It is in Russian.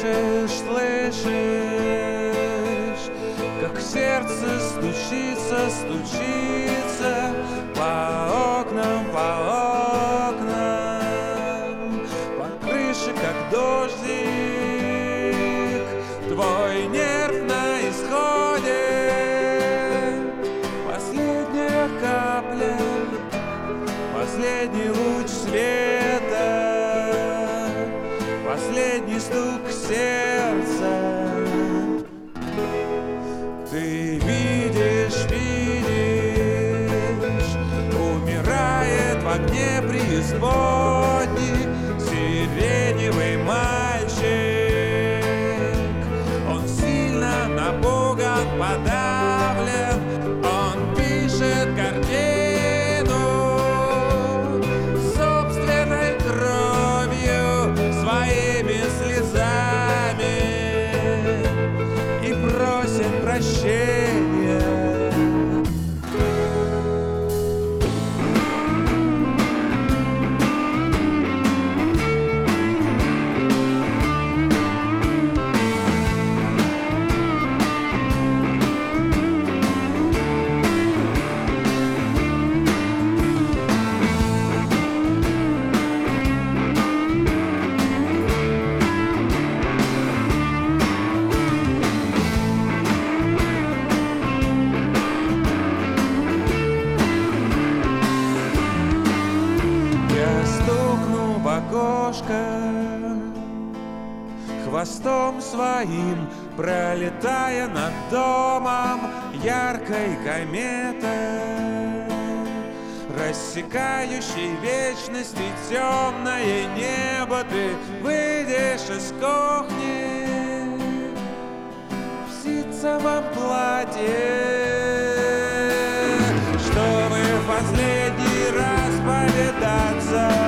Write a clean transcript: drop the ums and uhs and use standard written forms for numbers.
слышишь, слышишь, как сердце стучится, стучится по окнам, по окнам, по крыше, как дождик, твой нерв на исходе, последняя капля, последний луч света, последний стук сердца. Ты видишь, видишь, умирает в огне преисподней сиреневый мальчик. Он сильно напуган, подавлен, он пишет картину собственной кровью, своими слезами и просит прощения. В окошко хвостом своим, пролетая над домом яркой кометой, рассекающей вечность и темное небо, ты выйдешь из кухни в ситцевом платье, чтобы в последний раз повидаться